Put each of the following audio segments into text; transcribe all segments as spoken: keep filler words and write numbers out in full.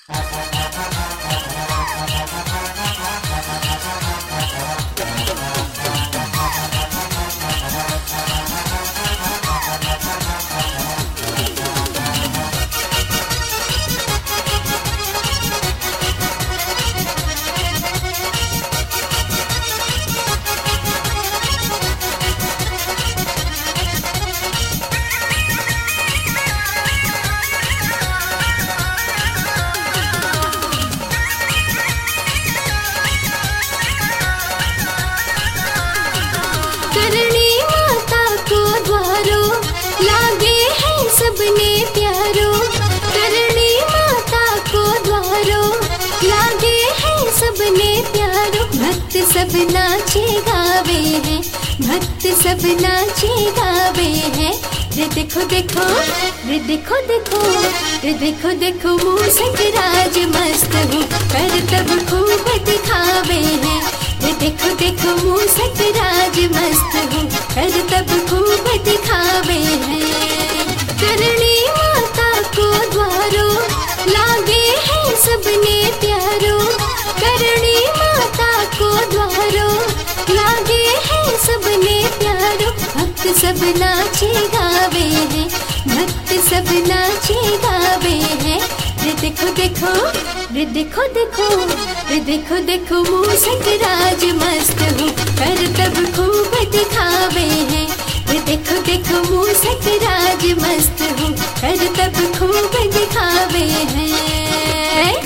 करणी माता को द्वारो लागे है सबने प्यारो। करणी माता को द्वारो लागे है सबने प्यारो। भक्त सब नाचे गावे हैं, भक्त सब नाचे गावे हैं। रे देखो देखो, रे देखो देखो, रे देखो देखो मूसक राज मस्त हूँ कर तब खूब दिखावे हैं। रे देखो देखो मूसक राज मस्त हूँ कर तब खूब दिखावे हैं। करणी माता को द्वारो लागे है सबने प्यारो। करणी माता को द्वारो लागे है सबने प्यारो। भक्त सब नाचे गावे हैं, भक्त सब नाचे गावे हैं। रे देखो देखो, रे देखो देखो, रे देखो देखो मूसक राज मस्त हूँ कर तब खूब दिखावे हैं। रे देखो देखो मूसक राज मस्त हूँ कर तब खूब दिखावे हैं।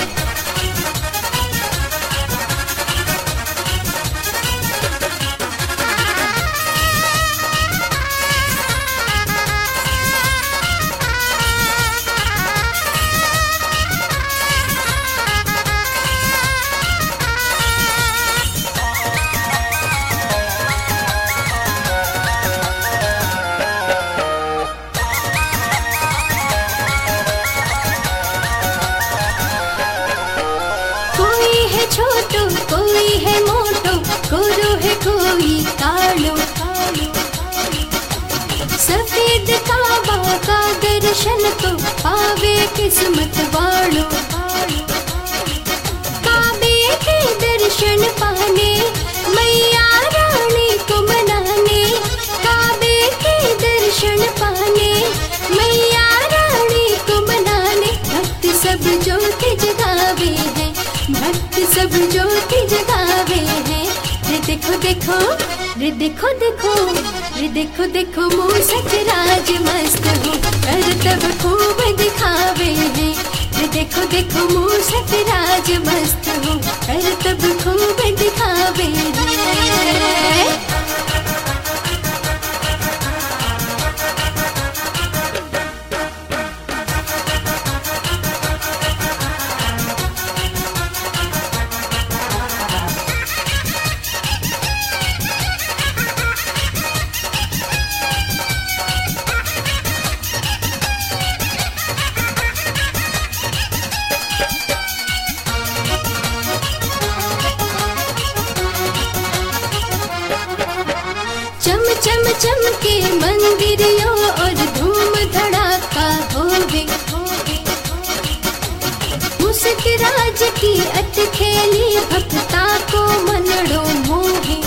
छोटो कोई है मोटो, गोरो है कोई कालो। सफेद काबा का दर्शन तो पावे किस्मत वालो। काबे के दर्शन पाने मैया रानी को मनाने। काबे के दर्शन पाने मैया रानी को मनाने। भक्त सब ज्योति जगावे हैं, भक्त सब ज्योति जगावे हैं। रे देखो देखो, रे देखो देखो, रे देखो देखो मूसक राज मस्त हूँ कर तब खूब दिखावे हैं। रे देखो देखो मूसक राज मस्त हूँ कर तब खूब दिखावे हैं। चम चम चमके मंदिरियों और धूम धड़ाका होवे। मूसक राज की अटखेली भक्ता को मनड़ो मोहे।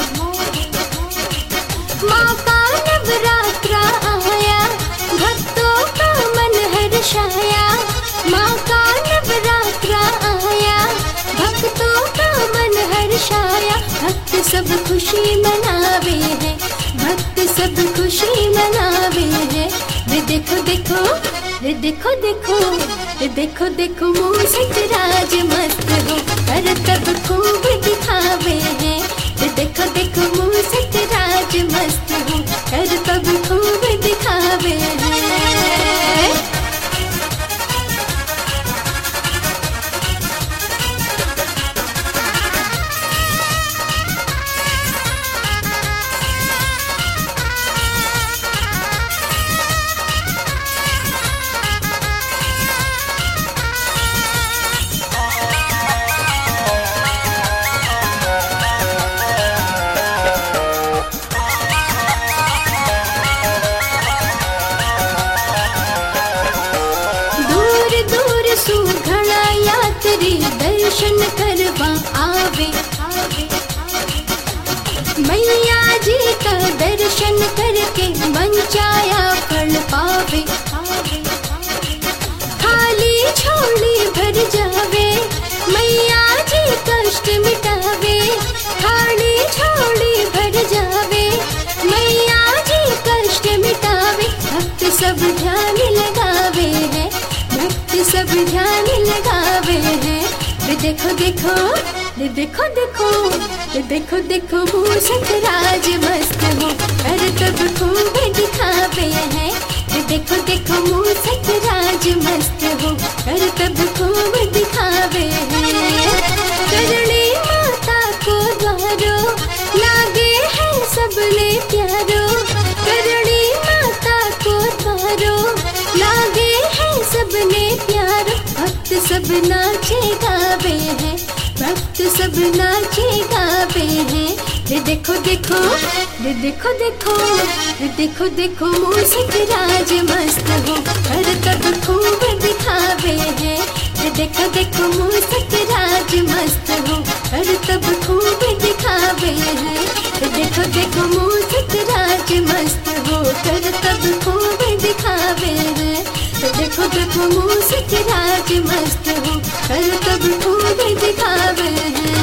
माँ का नवरात्रा आया भक्तों का मन हर्षाया। माँ का नवरात्रा आया भक्तों का मन हर्षाया। भक्त सब खुशी मनावे हैं, भक्त सब खुशी मनावे हैं। रे देखो देखो, रे देखो देखो, रे देखो देखो मूसक राज मस्त हूँ कर तब खूब दिखावे हैं। रे देखो देखो मूसक राज मस्त हूँ कर तब खूब दिखावे हैं। दर्शन करवा आवे। मैया जी का दर्शन करके मन चाया फल पावे। खाली झोली भर जावे, मैया जी कष्ट मिटावे। खाली झोली भर जावे, मैया जी कष्ट मिटावे। भक्त सब ध्यान लगावे हैं, भक्त सब ध्यान लगावे हैं। वे देखो देखो, वे देखो देखो, वे देखो देखो मूषक राज मस्त हो, कर तब खूब दिखावे हैं। वे देखो देखो मूषक राज मस्त हो, कर तब खूब दिखावे हैं। करणी माता को द्वारो, लागे है सबने प्यारो। करणी माता को द्वारो, लागे है सबने प्यारो। भक्त सब नाचे गावे हैं, भक्त सब नाचे गावे हैं। वे देखो देखो, वे देखो देखो, वे देखो देखो मूषक राज मस्त हो, कर तब खूब दिखावे हैं। वे देखो देखो मूषक राज मस्त हो, कर तब खूब दिखावे हैं। वे देखो देखो मूषक राज मस्त हो, कर तब खूब दिखावे हैं। वे देखो देखो मूषक राज मस्त हो, कर तब खूब दिखावे हैं।